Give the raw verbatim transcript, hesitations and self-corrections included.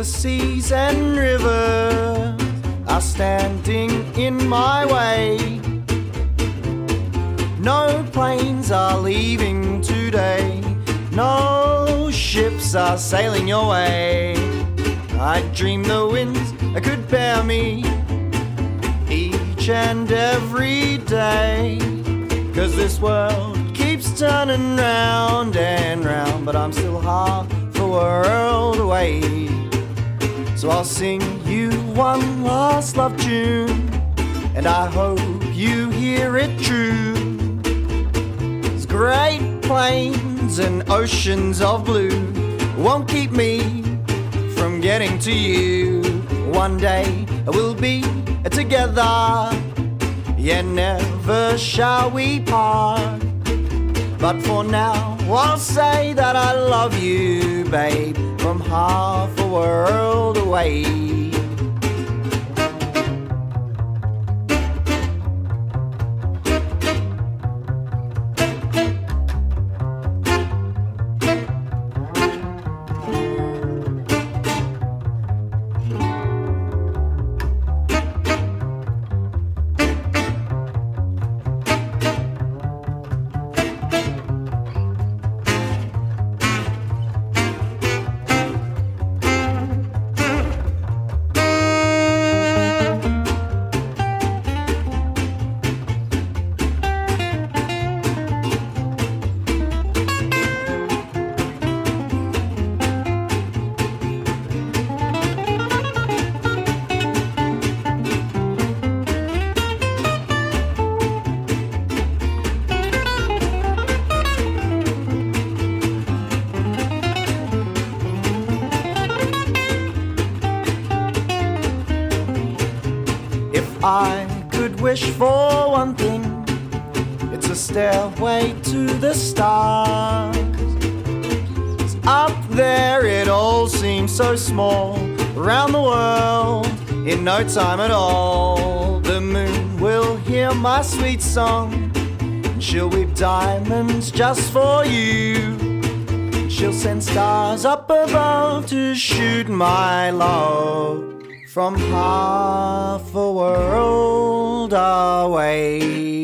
the seas and rivers are standing in my way. No planes are leaving today, no ships are sailing your way. I dream the winds could bear me each and every day, 'cause this world keeps turning round and round, but I'm still half a world away. So I'll sing you one last love tune, and I hope you hear it true. It's great plains and oceans of blue won't keep me from getting to you. One day we'll be together, yeah, never shall we part. But for now I'll say that I love you, babe, from half a world away. I could wish for one thing, it's a stairway to the stars. Up there it all seems so small, around the world in no time at all. The moon will hear my sweet song, and she'll weave diamonds just for you. She'll send stars up above to shoot my love from half a world away.